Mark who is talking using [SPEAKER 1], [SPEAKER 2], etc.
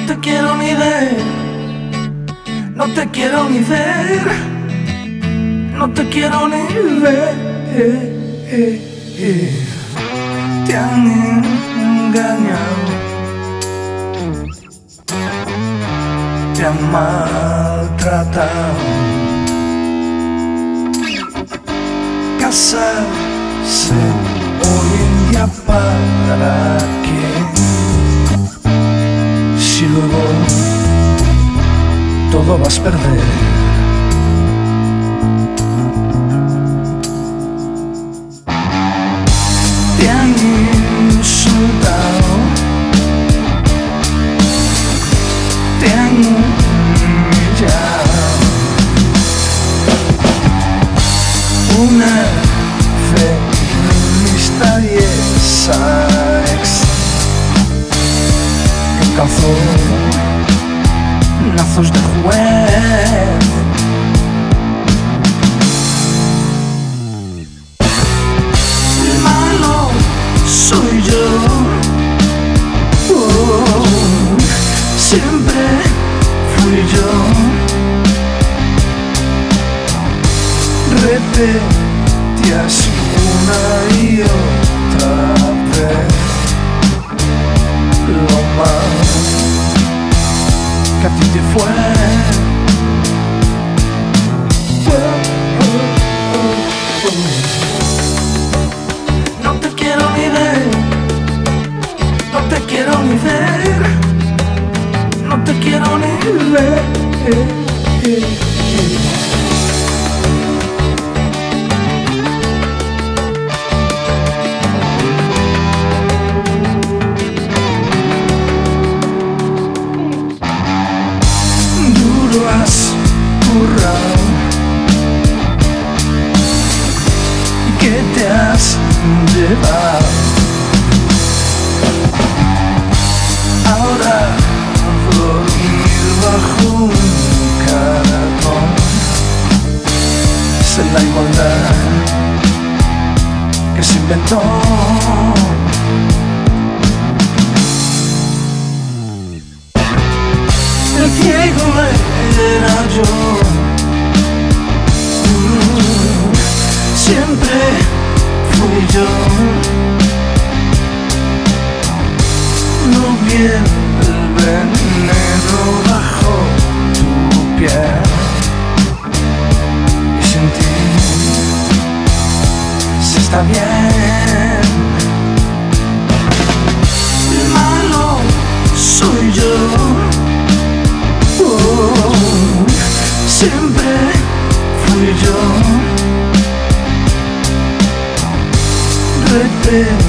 [SPEAKER 1] te quiero ni ver, no te quiero ni ver, no te quiero ni ver. Te han engañado, te han maltratado. Casarse hoy en día para qué, si luego todo vas a perder. Te han insultado, te han humillado. Una feminista y esa ex que calzó lazos de juez. El malo soy yo, siempre fui yo. Repetías una y otra vez lo mal que a ti te fue. No te quiero ni ver, no te quiero ni ver, no te quiero ni ver. Has currado y que te has llevado. Ahora dormir bajo un cartón es la igualdad que se inventó. El ciego era yo, siempre fui yo. No vi el veneno bajo tu piel y sentí si está bien. El malo soy yo, siempre fui yo. Repetí